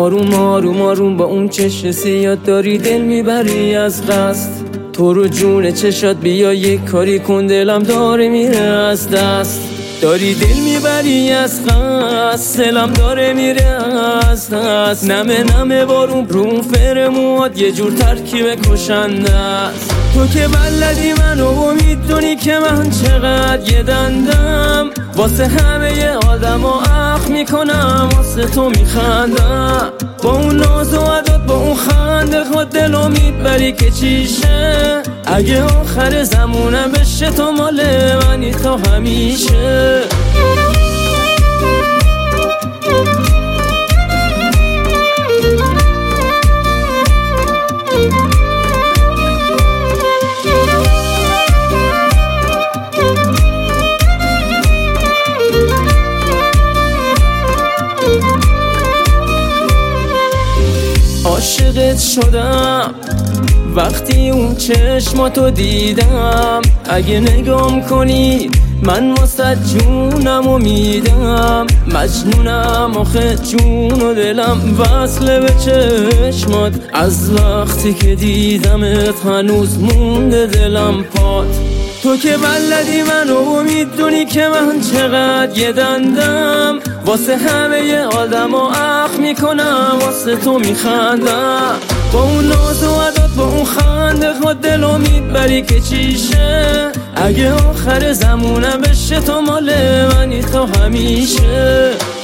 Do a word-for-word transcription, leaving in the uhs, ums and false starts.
آروم آروم آروم با اون چشم سیاد داری دل میبری از قصد. تو رو جون چشات بیا یک کاری کن، دلم داره میره از دست. داری دل میبری از قصد، دلم داره میره از دست. نمه نمه بارون روم فرموات یه جور ترکیب کشنده است. تو که بلدی منو و میدونی که من چقدر یه دندم، واسه همه آدم ها اخ میکنم، واسه تو میخندم. با اون ناز و عدد با اون خنده خود دلو میبری که چیشه. اگه آخر زمونم بشه تو مال منی تا همیشه. عاشقت شدم وقتی اون چشماتو دیدم. اگه نگام کنی من واسه جونمو میدم. مجنونم آخه جون و دلم وصله به چشمات. از وقتی که دیدمت هنوز مونده دلم پات. تو که بلدی منو و میدونی که من چقدر یه دندم، واسه همه آدم ها اخ میکنم، واسه تو میخندم. با اون ناز و عدد با اون خنده خود دلو میبری که چیشه. اگه آخر زمونم بشه تو مال منی تا همیشه.